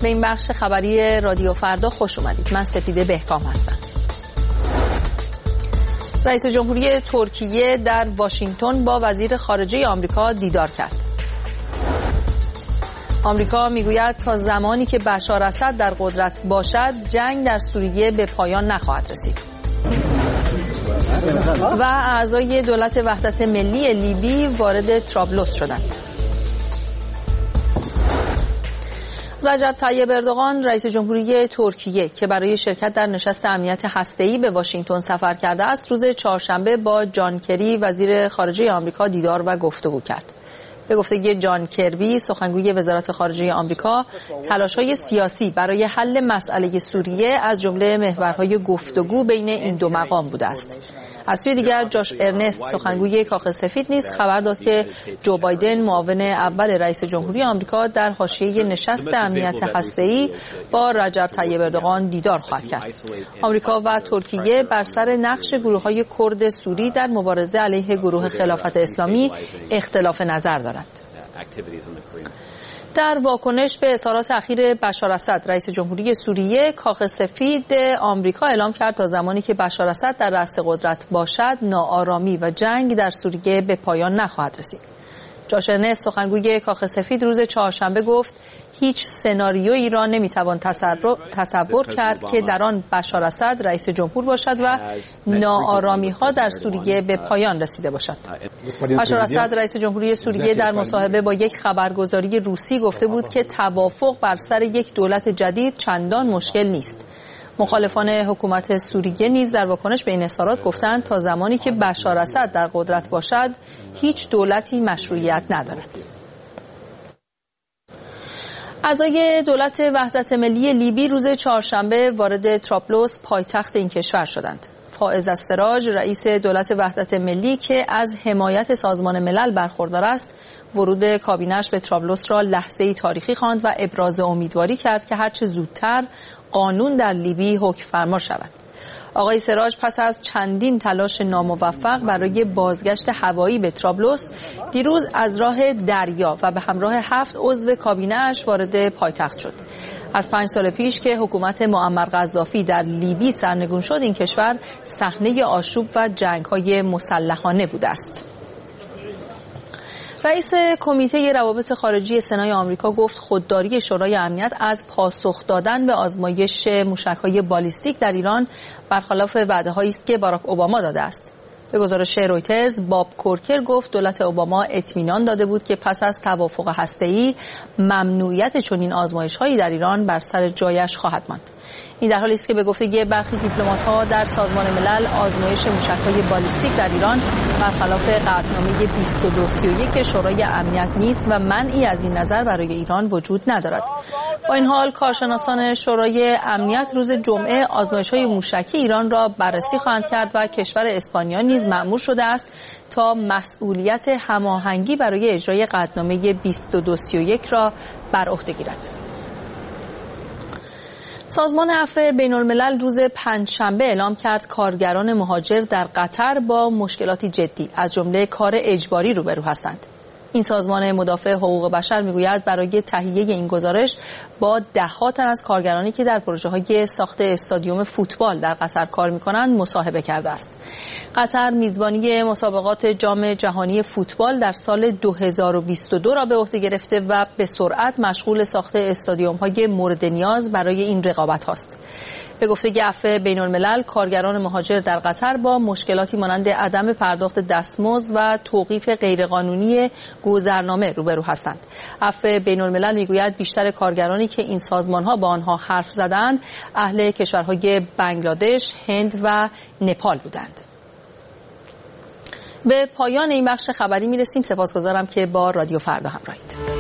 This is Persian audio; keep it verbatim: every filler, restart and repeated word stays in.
به این بخش خبری رادیو فردا خوش اومدید. من سپیده بهکام هستم. رئیس جمهوری ترکیه در واشنگتن با وزیر خارجه آمریکا دیدار کرد. آمریکا میگوید تا زمانی که بشار اسد در قدرت باشد جنگ در سوریه به پایان نخواهد رسید. و اعضای دولت وحدت ملی لیبی وارد طرابلس شدند. رجب طیب اردوغان رئیس جمهوری ترکیه که برای شرکت در نشست امنیت هسته‌ای به واشنگتن سفر کرده است، روز چهارشنبه با جان کری وزیر خارجه آمریکا دیدار و گفتگو کرد. به گفته جان کربی سخنگوی وزارت خارجه آمریکا، تلاش‌های سیاسی برای حل مسئله سوریه از جمله محورهای گفتگو بین این دو مقام بوده است. از سوی دیگر جاش ارنست سخنگوی کاخ سفید نیز خبر داد که جو بایدن معاون اول رئیس جمهوری آمریکا در حاشیه نشست امنیت هسته‌ای با رجب طیب اردوغان دیدار خواهد کرد. آمریکا و ترکیه بر سر نقش گروه‌های کرد سوری در مبارزه علیه گروه خلافت اسلامی اختلاف نظر دارند. در واکنش به اظهارات اخیر بشار اسد رئیس جمهوری سوریه، کاخ سفید آمریکا اعلام کرد تا زمانی که بشار اسد در رأس قدرت باشد ناآرامی و جنگ در سوریه به پایان نخواهد رسید. جاش ارنست سخنگوی کاخ سفید روز چهارشنبه گفت هیچ سناریویی را نمیتوان تصور کرد که در آن بشار اسد رئیس جمهور باشد و ناآرامی ها در سوریه به پایان رسیده باشد. بشار اسد رئیس جمهوری سوریه در مصاحبه با یک خبرگزاری روسی گفته بود که توافق بر سر یک دولت جدید چندان مشکل نیست. مخالفان حکومت سوریه نیز در واکنش به این اظهارات گفتند تا زمانی که بشار اسد در قدرت باشد هیچ دولتی مشروعیت ندارد. اعضای دولت وحدت ملی لیبی روز چهارشنبه وارد طرابلس پایتخت این کشور شدند. فائز السراج رئیس دولت وحدت ملی که از حمایت سازمان ملل برخوردار است، ورود کابینه‌اش به طرابلس را لحظه‌ای تاریخی خواند و ابراز امیدواری کرد که هرچه زودتر قانون در لیبی حکم فرما شود. آقای سراج پس از چندین تلاش ناموفق برای بازگشت هوایی به طرابلس دیروز از راه دریا و به همراه هفت عضو کابینه‌اش وارد پایتخت شد. از پنج سال پیش که حکومت معمر قذافی در لیبی سرنگون شد، این کشور صحنه آشوب و جنگ‌های مسلحانه بوده است. رئیس کمیته روابط خارجی سنای آمریکا گفت خودداری شورای امنیت از پاسخ دادن به آزمایش موشک‌های بالیستیک در ایران برخلاف وعده‌هایی است که باراک اوباما داده است. به گزارش رویترز، باب کورکر گفت دولت اوباما اطمینان داده بود که پس از توافق هسته‌ای ممنوعیت چنین آزمایش‌هایی در ایران بر سر جایش خواهد ماند. این در حالی است که به گفته برخی دیپلمات‌ها در سازمان ملل آزمایش موشک‌های بالیستیک در ایران برخلاف قطعنامه بیست و دو سی و یک شورای امنیت نیست و منعی از این نظر برای ایران وجود ندارد. با این حال کارشناسان شورای امنیت روز جمعه آزمایش‌های موشکی ایران را بررسی خواهند کرد و کشور اسپانیا نیز مأمور شده است تا مسئولیت هماهنگی برای اجرای قطعنامه بیست و دو سی و یک را بر عهده گیرد. سازمان عفو بین الملل روز پنجشنبه اعلام کرد کارگران مهاجر در قطر با مشکلاتی جدی از جمله کار اجباری روبرو هستند. این سازمان مدافع حقوق بشر میگوید برای تهیه این گزارش با ده‌ها تن از کارگرانی که در پروژه‌های ساخت استادیوم فوتبال در قطر کار می‌کنند مصاحبه کرده است. قطر میزبانی مسابقات جام جهانی فوتبال در سال دو هزار و بیست و دو را به عهده گرفته و به سرعت مشغول ساخت استادیوم‌های مورد نیاز برای این رقابت است. به گفته عفو بین الملل کارگران مهاجر در قطر با مشکلاتی مانند عدم پرداخت دستمزد و توقیف غیرقانونی گذرنامه روبرو هستند. عفو بین الملل میگوید بیشتر کارگرانی که این سازمان‌ها با آنها حرف زدند اهل کشورهای بنگلادش، هند و نپال بودند. به پایان این بخش خبری میرسیم. سپاسگزارم که با رادیو فردا همراهید.